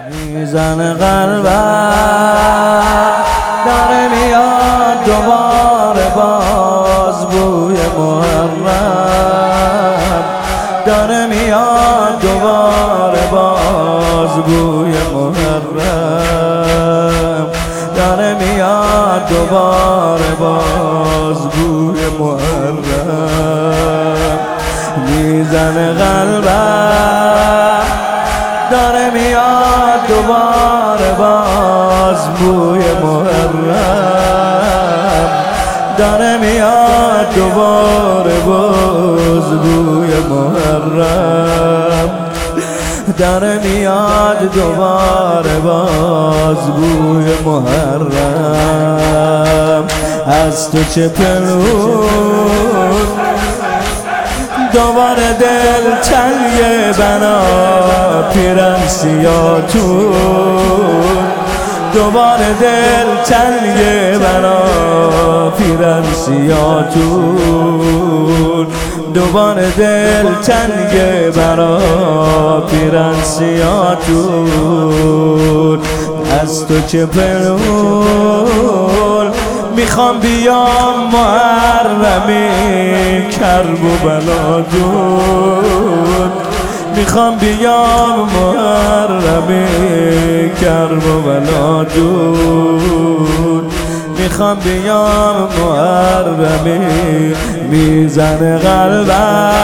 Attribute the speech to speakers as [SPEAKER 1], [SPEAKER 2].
[SPEAKER 1] میزنه قلبم داره میاد دوباره باز بوی محرم داره میاد دوباره باز بوی محرم داره میاد دوباره باز بوی محرم میزنه قلبم داره میاد دوباره باز بوی محرم داره میاد دوباره باز بوی محرم داره میاد دوباره باز بوی محرم از تو چه پنهون دوباره دل تنگ بنا پیرن سیاتون دوباره دل تنگ بنا پیرن سیاتون دوباره دل تنگ بنا پیرن سیاتون از تو چه پنهون میخوام بیام محرمی کرب و بلا دون میخوام بیام محرمی کرب و بلا دون میخوام بیام محرمی میزنه قلبم